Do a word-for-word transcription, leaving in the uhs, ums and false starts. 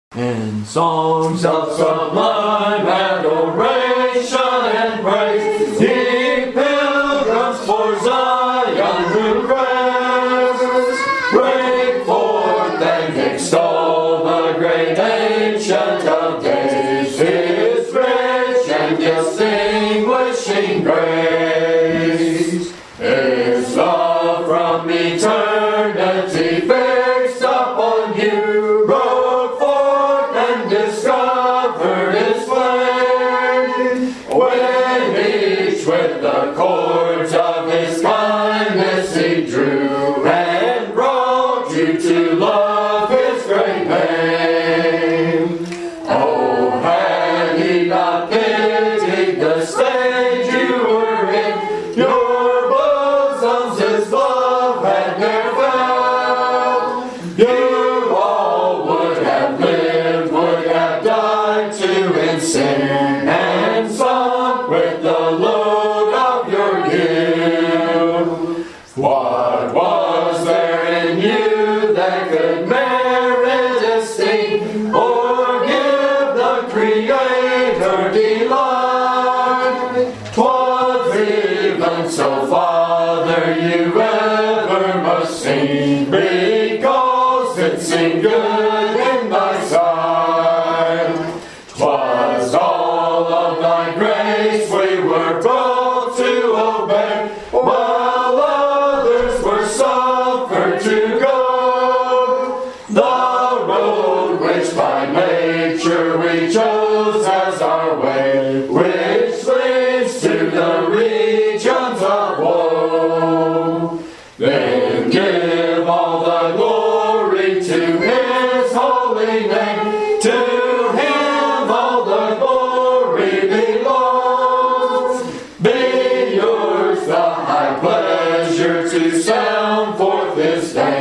And songs of sublime adoration and praise, ye pilgrims for Zion who praise, break forth and extol the great Ancient of Days, His rich and distinguishing grace, His love from eternity fixed upon you, broke forth and discovered His flame, when each with the cords of His kindness He drew, and brought you to love His great name. Oh, had He not pitied the state you were in, your bosoms His love had never felt, you all would have lived, would have died to in sin, and sunk with the load of your guilt. What was there in you that could merit esteem, or give the Creator delight? 'Twas even so, Father, you ever must sing, because it seemed good in thy sight. 'Twas all of thy grace we were brought to obey, while others were suffered to go the road which by nature we chose as our way, which leads to the regions of woe. Then give all the glory to His holy name, to Him all the glory belongs. Be yours the high pleasure to sound forth His name.